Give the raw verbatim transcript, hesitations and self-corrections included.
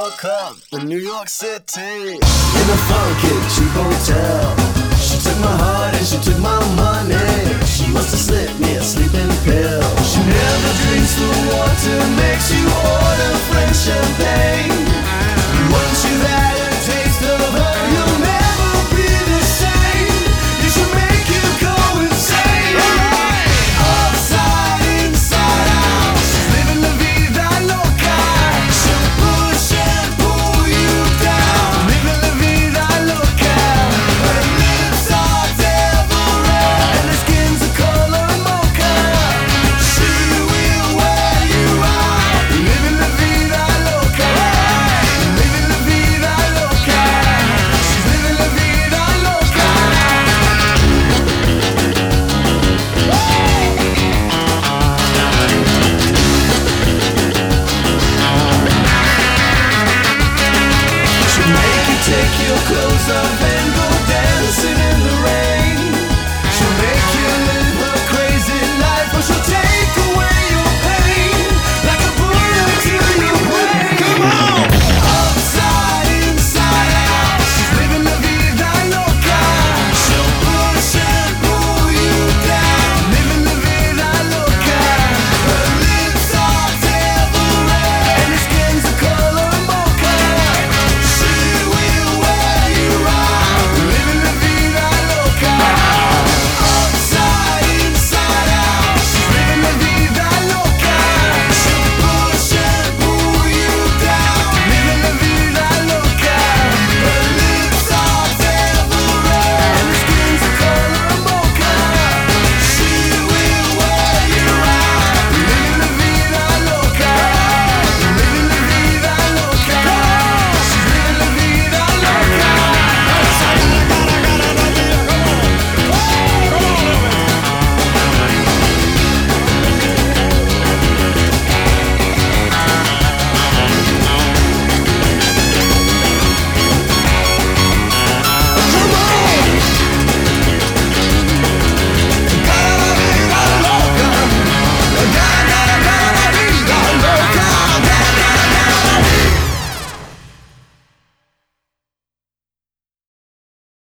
woke up in New York City in a funky cheap hotel. She took my heart and she took my money. She must have slipped me a sleeping pill. She never drinks the water, makes you order French champagne. Once you've had a taste of her, you'll never be the same. You should make you go insane. Upside, inside out, she's living la vida loca. She'll push and pull you down, living la vida loca. Her lips are devil red and her skin's the color mocha. She will wear you out, living la vida loca. Living la vida loca. She's living la vida loca. She'll make you take your clothes off and